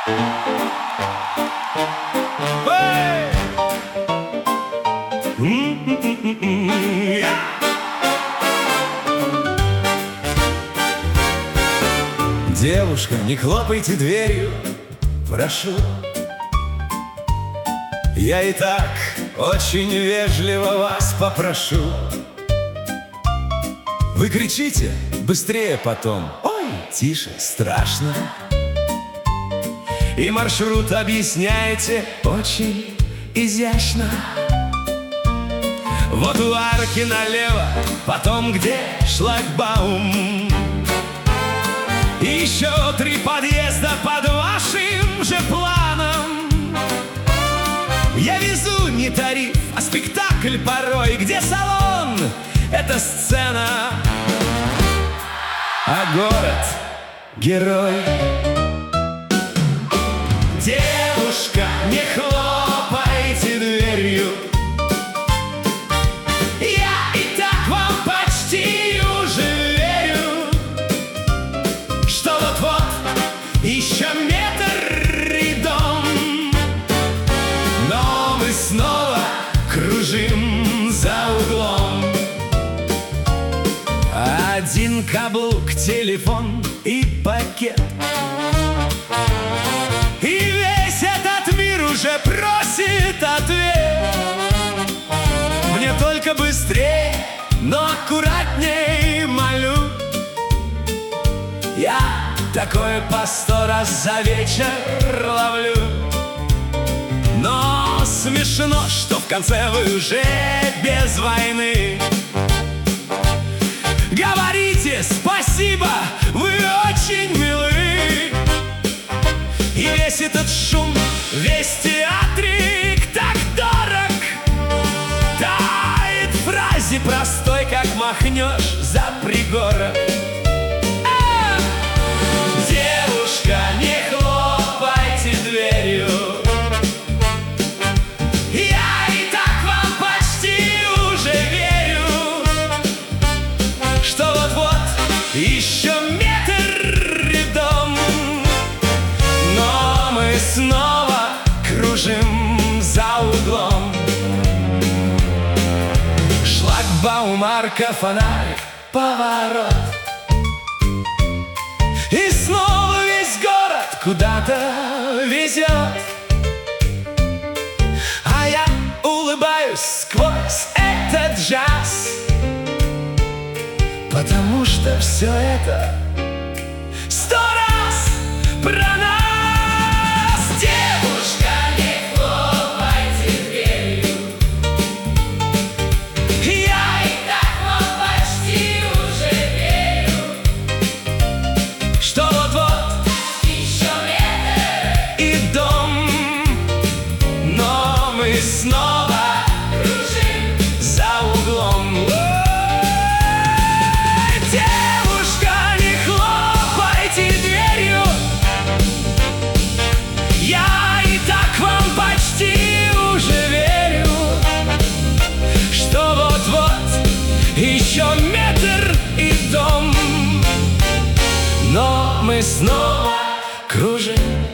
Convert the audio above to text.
Девушка, не хлопайте дверью, прошу. Я и так очень вежливо вас попрошу. Вы кричите быстрее потом: ой, тише, страшно. И маршрут объясняете очень изящно. Вот у арки налево, потом где шлагбаум. И еще 3 подъезда под вашим же планом. Я везу не тариф, а спектакль порой, где салон — это сцена, а город — герой. Девушка, не хлопайте дверью, я и так вам почти уже верю, что вот-вот еще метр и дом. Но мы снова кружим за углом. Один каблук, телефон и пакет, и весь этот мир уже просит ответ. Мне только быстрее, но аккуратней молю. Я такое по 100 раз за вечер ловлю. Но смешно, что в конце вы уже без войны говорите спасибо, вы очень милы. И весь этот шум, весь театрик так дорог, тает в фразе простой, как махнешь за пригорок. Девушка, не хлопайте дверью, я и так вам почти уже верю, что вот-вот еще метр и дом. Но мы снова кружим за углом. Шлагбаум, арка, фонарь, поворот. И снова весь город куда-то везет. А я улыбаюсь сквозь этот джаз, потому что все это 100 раз про нас. Девушка, не хлопайте дверью, я и так вам почти уже верю, что вот-вот еще метр и дом. Но мы снова кружим за углом. Девушка, не хлопайте дверью, я и так вам почти уже верю, что вот-вот еще метр и дом. Но мы снова кружим